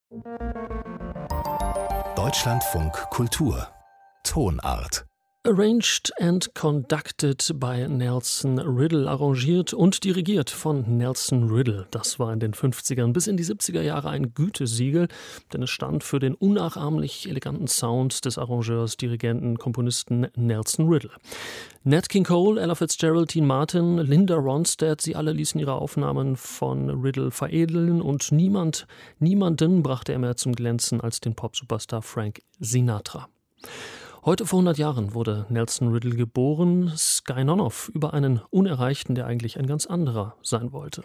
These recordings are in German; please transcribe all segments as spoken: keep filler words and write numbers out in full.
Deutschlandfunk Kultur Tonart. Arranged and conducted by Nelson Riddle, arrangiert und dirigiert von Nelson Riddle. Das war in den fünfzigern bis in die siebziger Jahre ein Gütesiegel, denn es stand für den unnachahmlich eleganten Sound des Arrangeurs, Dirigenten, Komponisten Nelson Riddle. Nat King Cole, Ella Fitzgerald, Dean Martin, Linda Ronstadt, sie alle ließen ihre Aufnahmen von Riddle veredeln und niemand, niemanden brachte er mehr zum Glänzen als den Pop-Superstar Frank Sinatra. Heute vor hundert Jahren wurde Nelson Riddle geboren, Sky Nonoff, über einen Unerreichten, der eigentlich ein ganz anderer sein wollte.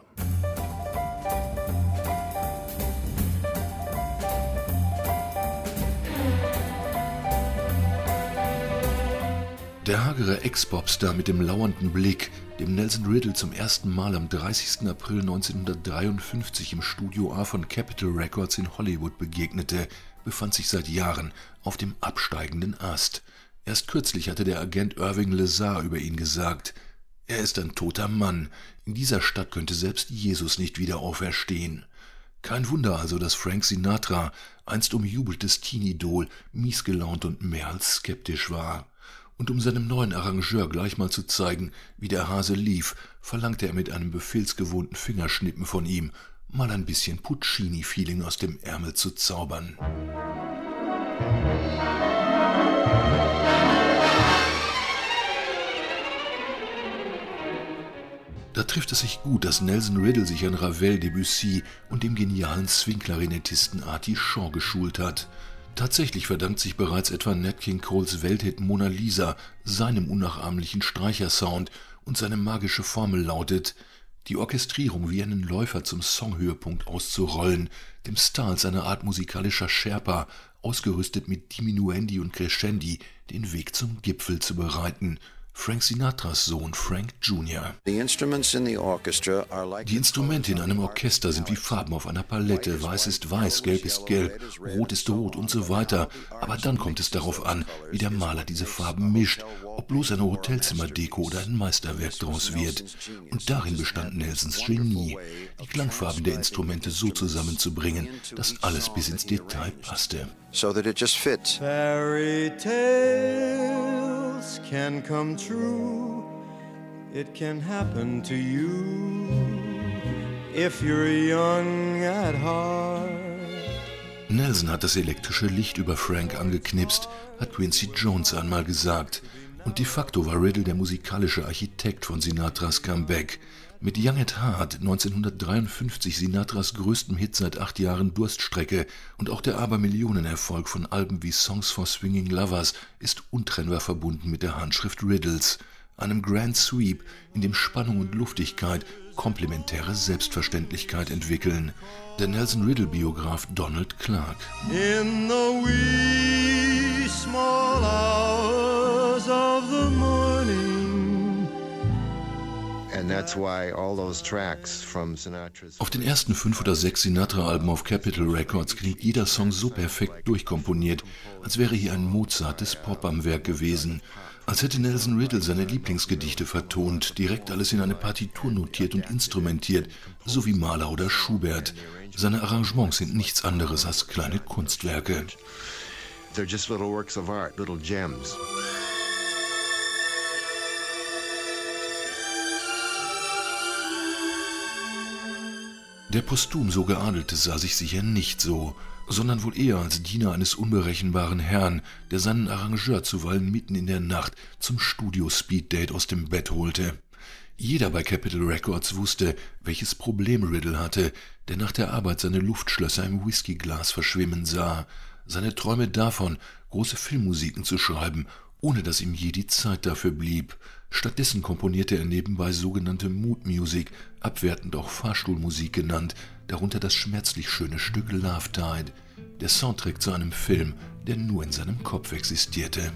Der hagere Ex-Popstar mit dem lauernden Blick, dem Nelson Riddle zum ersten Mal am dreißigsten April neunzehnhundertdreiundfünfzig im Studio A von Capitol Records in Hollywood begegnete, befand sich seit Jahren auf dem absteigenden Ast. Erst kürzlich hatte der Agent Irving Lazar über ihn gesagt: Er ist ein toter Mann, in dieser Stadt könnte selbst Jesus nicht wieder auferstehen. Kein Wunder also, dass Frank Sinatra, einst umjubeltes Teen-Idol, miesgelaunt und mehr als skeptisch war. Und um seinem neuen Arrangeur gleich mal zu zeigen, wie der Hase lief, verlangte er mit einem befehlsgewohnten Fingerschnippen von ihm, mal ein bisschen Puccini-Feeling aus dem Ärmel zu zaubern. Da trifft es sich gut, dass Nelson Riddle sich an Ravel, Debussy und dem genialen Swing-Klarinettisten Artie Shaw geschult hat. Tatsächlich verdankt sich bereits etwa Nat King Coles Welthit Mona Lisa seinem unnachahmlichen Streichersound, und seine magische Formel lautet: die Orchestrierung wie einen Läufer zum Songhöhepunkt auszurollen, dem Star als eine Art musikalischer Sherpa, ausgerüstet mit Diminuendi und Crescendi, den Weg zum Gipfel zu bereiten. Frank Sinatras Sohn Frank Junior Die Instrumente in einem Orchester sind wie Farben auf einer Palette. Weiß ist weiß, gelb ist gelb, rot ist rot und so weiter. Aber dann kommt es darauf an, wie der Maler diese Farben mischt, ob bloß eine Hotelzimmerdeko oder ein Meisterwerk daraus wird. Und darin bestand Nelsons Genie, die Klangfarben der Instrumente so zusammenzubringen, dass alles bis ins Detail passte. So that it just fits. Fairy tales can come true. It can happen to you if you're young at heart. Nelson hat das elektrische Licht über Frank angeknipst, hat Quincy Jones einmal gesagt. Und de facto war Riddle der musikalische Architekt von Sinatras Comeback. Mit Young at Heart neunzehnhundertdreiundfünfzig Sinatras größtem Hit seit acht Jahren Durststrecke und auch der Abermillionenerfolg von Alben wie Songs for Swinging Lovers ist untrennbar verbunden mit der Handschrift Riddles, einem Grand Sweep, in dem Spannung und Luftigkeit komplementäre Selbstverständlichkeit entwickeln. Der Nelson Riddle-Biograf Donald Clark. In the wee small hours of the morning. Auf den ersten fünf oder sechs Sinatra-Alben auf Capitol Records klingt jeder Song so perfekt durchkomponiert, als wäre hier ein Mozart des Pop am Werk gewesen. Als hätte Nelson Riddle seine Lieblingsgedichte vertont, direkt alles in eine Partitur notiert und instrumentiert, so wie Mahler oder Schubert. Seine Arrangements sind nichts anderes als kleine Kunstwerke. They're just little works of art, little gems. Der posthum so Geadelte sah sich sicher nicht so, sondern wohl eher als Diener eines unberechenbaren Herrn, der seinen Arrangeur zuweilen mitten in der Nacht zum Studio-Speed-Date aus dem Bett holte. Jeder bei Capitol Records wusste, welches Problem Riddle hatte, der nach der Arbeit seine Luftschlösser im Whiskyglas verschwimmen sah, seine Träume davon, große Filmmusiken zu schreiben, ohne dass ihm je die Zeit dafür blieb. Stattdessen komponierte er nebenbei sogenannte Mood Music, abwertend auch Fahrstuhlmusik genannt, darunter das schmerzlich schöne Stück Love Tide, der Soundtrack zu einem Film, der nur in seinem Kopf existierte.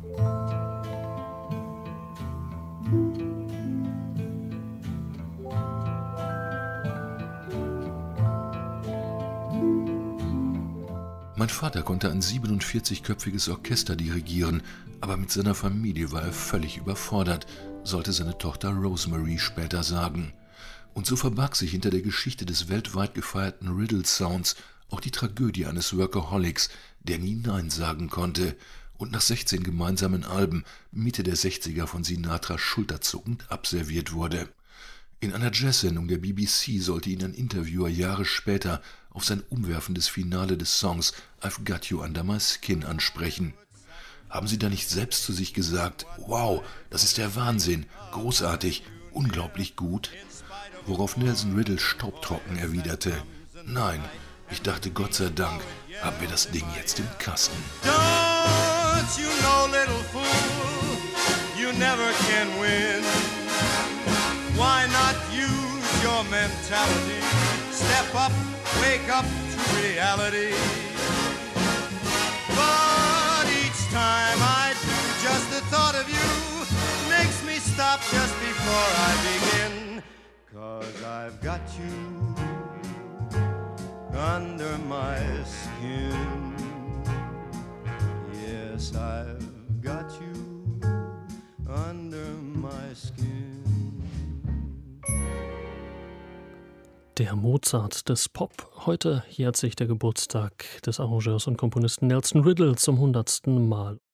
Mein Vater konnte ein siebenundvierzigköpfiges Orchester dirigieren, aber mit seiner Familie war er völlig überfordert, sollte seine Tochter Rosemary später sagen. Und so verbarg sich hinter der Geschichte des weltweit gefeierten Riddle-Sounds Auch die Tragödie eines Workaholics, der nie Nein sagen konnte und nach sechzehn gemeinsamen Alben Mitte der sechziger von Sinatra schulterzuckend abserviert wurde. In einer Jazz-Sendung der B B C sollte ihn ein Interviewer Jahre später auf sein umwerfendes Finale des Songs I've Got You Under My Skin ansprechen. Haben Sie da nicht selbst zu sich gesagt, wow, das ist der Wahnsinn, großartig, unglaublich gut? Worauf Nelson Riddle staubtrocken erwiderte, nein, ich dachte, Gott sei Dank, haben wir das Ding jetzt im Kasten. Don't you know, little fool, you never can win. Why not use your mentality? Step up, wake up to reality. But each time I do, just the thought of you makes me stop just before I begin. 'Cause I've got you under my skin. Yes, I've got you under my skin. Der Mozart des Pop. Heute jährt sich der Geburtstag des Arrangeurs und Komponisten Nelson Riddle zum hundertsten Mal.